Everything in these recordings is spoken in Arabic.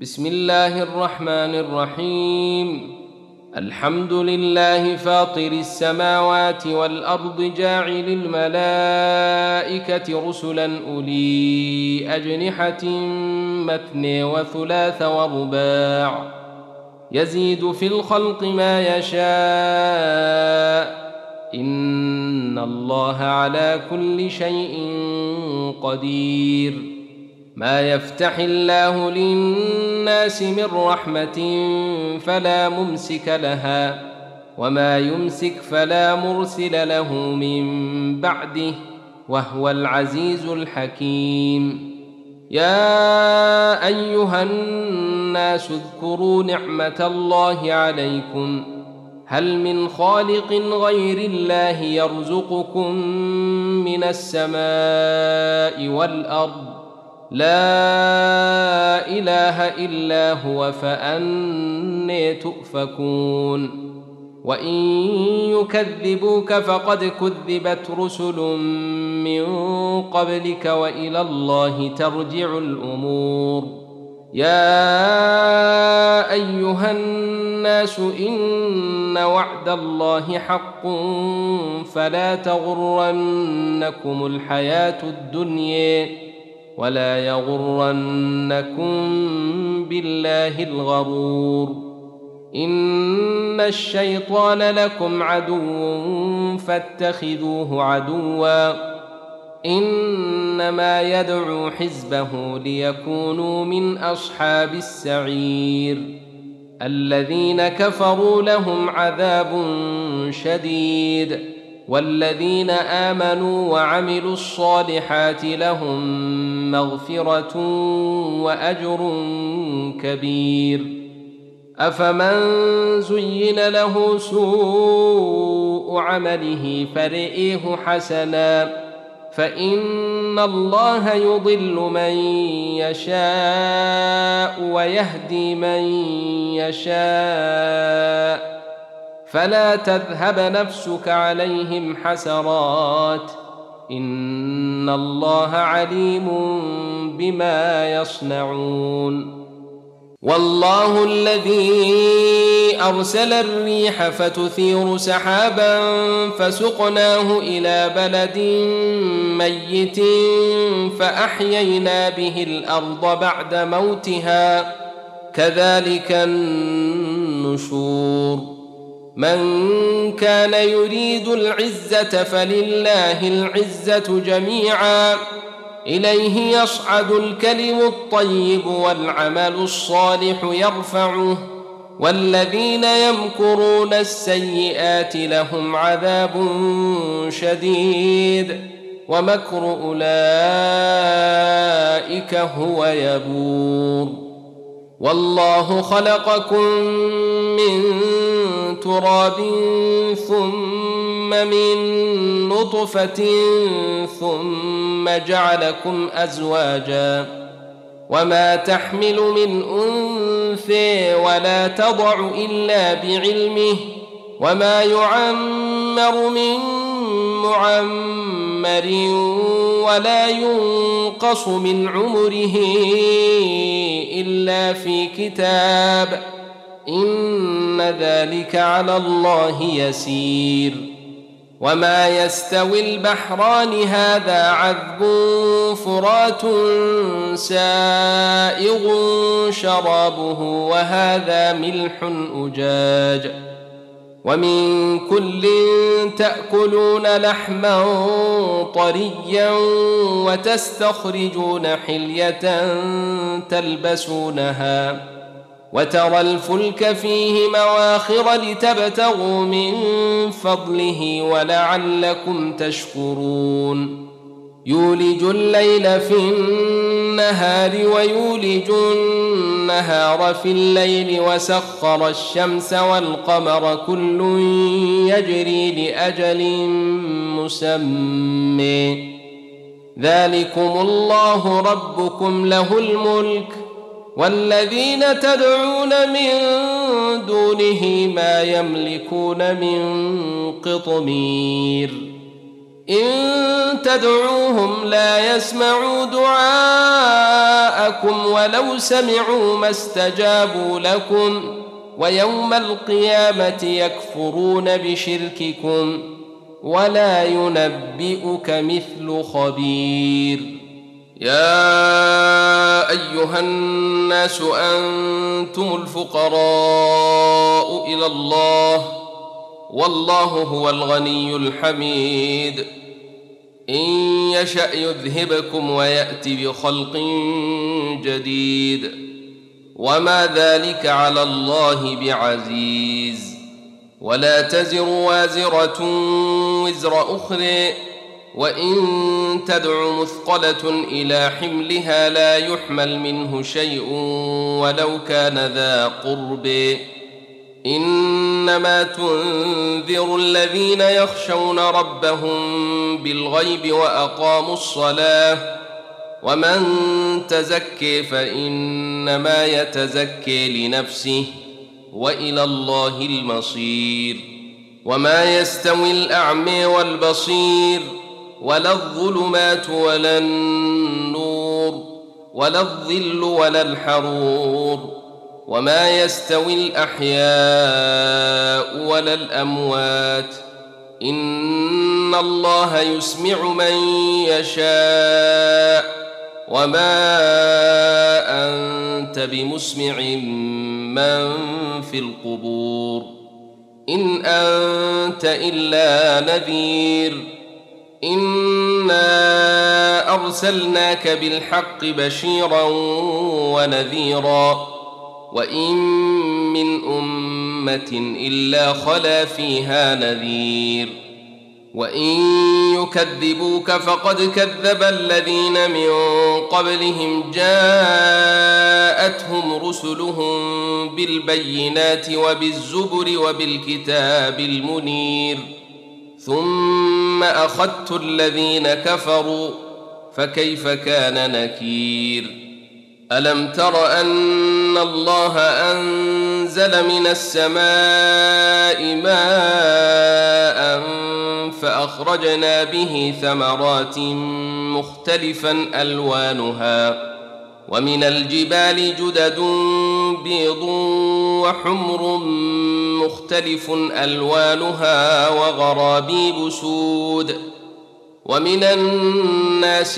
بسم الله الرحمن الرحيم. الحمد لله فاطر السماوات والأرض جاعل الملائكة رسلا أولي أجنحة مثني وثلاث ورباع يزيد في الخلق ما يشاء إن الله على كل شيء قدير. ما يفتح الله للناس من رحمة فلا ممسك لها وما يمسك فلا مرسل له من بعده وهو العزيز الحكيم. يا أيها الناس اذكروا نعمة الله عليكم هل من خالق غير الله يرزقكم من السماء والأرض لا إله إلا هو فأنى تؤفكون. وإن يكذبوك فقد كذبت رسل من قبلك وإلى الله ترجع الأمور. يا أيها الناس إن وعد الله حق فلا تغرنكم الحياة الدنيا ولا يغرنكم بالله الغرور. إن الشيطان لكم عدو فاتخذوه عدوا إنما يدعو حزبه ليكونوا من أصحاب السعير. الذين كفروا لهم عذاب شديد والذين آمنوا وعملوا الصالحات لهم مغفرة وأجر كبير. أفمن زين له سوء عمله فرئيه حسنا فإن الله يضل من يشاء ويهدي من يشاء فلا تذهب نفسك عليهم حسرات إن الله عليم بما يصنعون. والله الذي أرسل الريح فتثير سحابا فسقناه إلى بلد ميت فأحيينا به الأرض بعد موتها كذلك النشور. من كان يريد العزة فلله العزة جميعا إليه يصعد الكلم الطيب والعمل الصالح يرفعه والذين يمكرون السيئات لهم عذاب شديد ومكر أولئك هو يبور. والله خلقكم من تراب ثم من نطفة ثم جعلكم أزواجا وما تحمل من أنثى ولا تضع إلا بعلمه وما يعمر من معمر ولا ينقص من عمره إلا في كتاب إن ذلك على الله يسير. وما يستوي البحران هذا عذب فرات سائغ شرابه وهذا ملح أجاج ومن كل تأكلون لحما طريا وتستخرجون حلية تلبسونها وترى الفلك فيه مواخر لتبتغوا من فضله ولعلكم تشكرون. يولج الليل في النهار ويولج النهار في الليل وسخر الشمس والقمر كل يجري لأجل مسمى ذلكم الله ربكم له الملك والذين تدعون من دونه ما يملكون من قطمير. إن تدعوهم لا يسمعوا دعاءكم ولو سمعوا ما استجابوا لكم ويوم القيامة يكفرون بشرككم ولا ينبئك مثل خبير. يا أيها الناس أنتم الفقراء إلى الله والله هو الغني الحميد. إن يشأ يذهبكم ويأت بخلق جديد وما ذلك على الله بعزيز. ولا تزر وازرة وزر أخرى وإن تدع مثقلة إلى حملها لا يحمل منه شيء ولو كان ذا قرب. إنما تنذر الذين يخشون ربهم بالغيب وأقاموا الصلاة ومن تزكي فإنما يتزكي لنفسه وإلى الله المصير. وما يستوي الأعمى والبصير ولا الظلمات ولا النور ولا الظل ولا الحرور وما يستوي الأحياء ولا الأموات إن الله يسمع من يشاء وما أنت بمسمع من في القبور إن أنت إلا نذير. إنا أرسلناك بالحق بشيرا ونذيرا وإن من أمة إلا خلا فيها نذير. وإن يكذبوك فقد كذب الذين من قبلهم جاءتهم رسلهم بالبينات وبالزبر وبالكتاب المنير ثم أخذت الذين كفروا فكيف كان نكير. ألم تر أن الله أنزل من السماء ماء فأخرجنا به ثمرات مختلفا ألوانها ومن الجبال جدد بيض وحمر مختلف ألوانها وغرابيب سود ومن الناس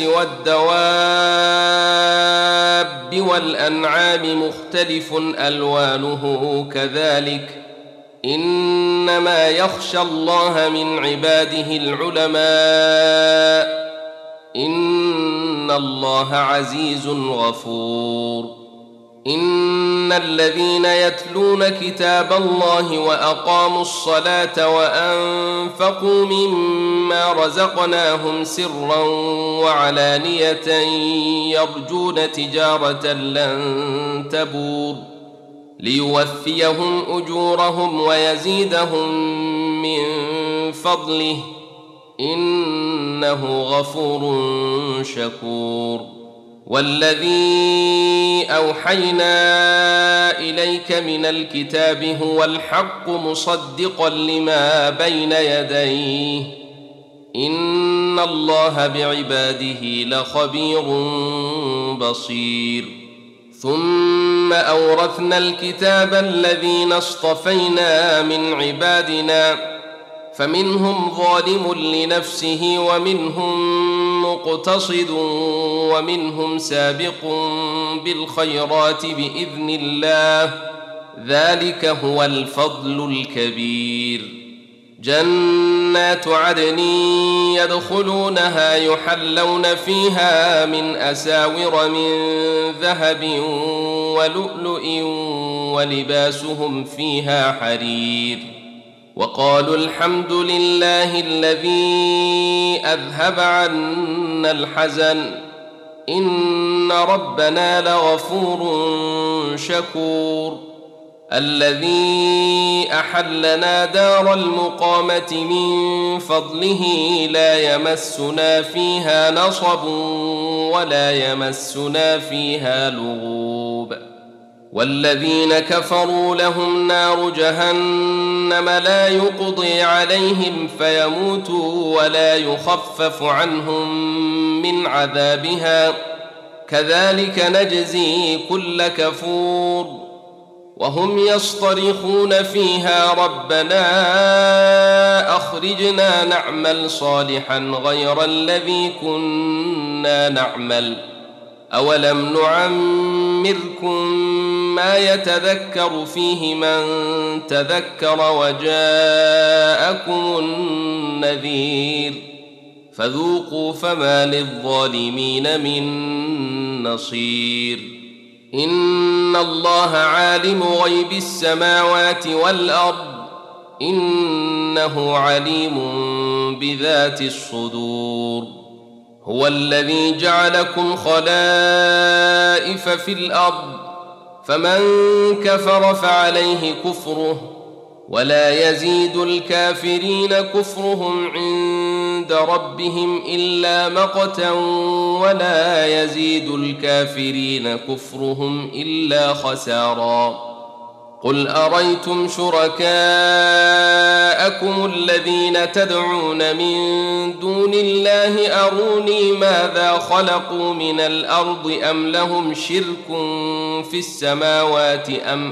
والدواب والأنعام مختلف ألوانه كذلك إنما يخشى الله من عباده العلماء إن الله عزيز غفور. إن الذين يتلون كتاب الله وأقاموا الصلاة وأنفقوا مما رزقناهم سرا وعلانية يرجون تجارة لن تبور ليوفيهم أجورهم ويزيدهم من فضله إنه غفور شكور. والذي أوحينا إليك من الكتاب هو الحق مصدقا لما بين يديه إن الله بعباده لخبير بصير. ثم أورثنا الكتاب الذين اصطفينا من عبادنا فمنهم ظالم لنفسه ومنهم مقتصد ومنهم سابق بالخيرات بإذن الله ذلك هو الفضل الكبير. جنات عدن يدخلونها يحلون فيها من أساور من ذهب ولؤلؤ ولباسهم فيها حرير وقالوا الحمد لله الذي أذهب عنا الحزن إن ربنا لغفور شكور. الذي أحلنا دار المقامة من فضله لا يمسنا فيها نصب ولا يمسنا فيها لغوب والذين كفروا لهم نار جهنم لا يقضي عليهم فيموتوا ولا يخفف عنهم من عذابها كذلك نجزي كل كفور وهم يصطرخون فيها ربنا أخرجنا نعمل صالحا غير الذي كنا نعمل أولم نعمركم ما يتذكر فيه من تذكر وجاءكم النذير فذوقوا فما للظالمين من نصير إن الله عالم غيب السماوات والأرض إنه عليم بذات الصدور هو الذي جعلكم خلائف في الأرض فمن كفر فعليه كفره ولا يزيد الكافرين كفرهم عند ربهم إلا مقتا ولا يزيد الكافرين كفرهم إلا خسارا قل أريتم شركاءكم الذين تدعون من دون الله أروني ماذا خلقوا من الأرض أم لهم شرك في السماوات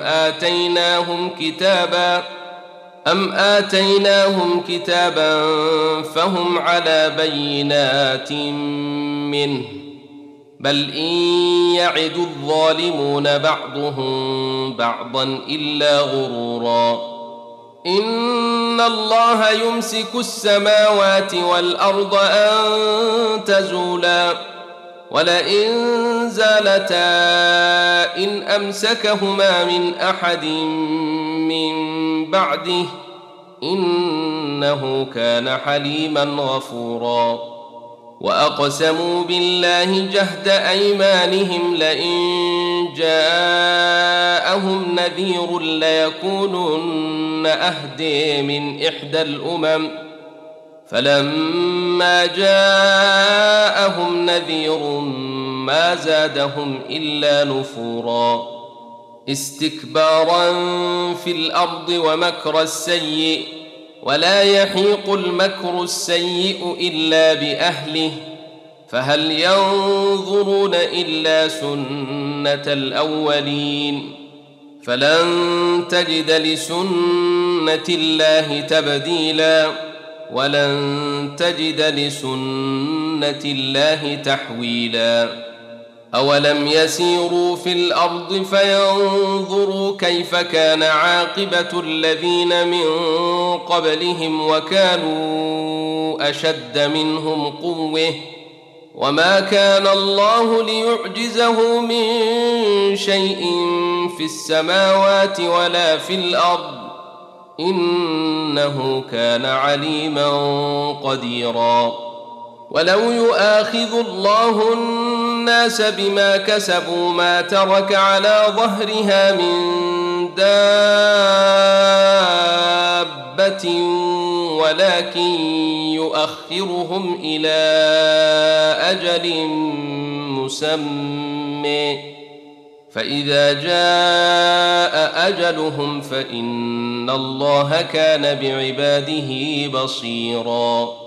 أم آتيناهم كتابا فهم على بينات منه بل إن يعد الظالمون بعضهم بعضا إلا غرورا إن الله يمسك السماوات والأرض أن تزولا ولئن زالتا إن أمسكهما من أحد من بعده إنه كان حليما غفورا وأقسموا بالله جهد أيمانهم لئن جاءهم نذير ليكونن أهدي من إحدى الأمم فلما جاءهم نذير ما زادهم إلا نفورا استكبارا في الأرض ومكر السيء ولا يحيق المكر السيء إلا بأهله فهل ينظرون إلا سنة الأولين فلن تجد لسنة الله تبديلا ولن تجد لسنة الله تحويلا أولم يسيروا في الأرض فينظروا كيف كان عاقبة الذين من قبلهم وكانوا أشد منهم قوة وما كان الله ليعجزه من شيء في السماوات ولا في الأرض إنه كان عليما قديرا ولو يؤاخذ الله الناس بما كسبوا ما ترك على ظهرها من دابة ولكن يؤخرهم إلى أجل مسمى فإذا جاء أجلهم فإن الله كان بعباده بصيراً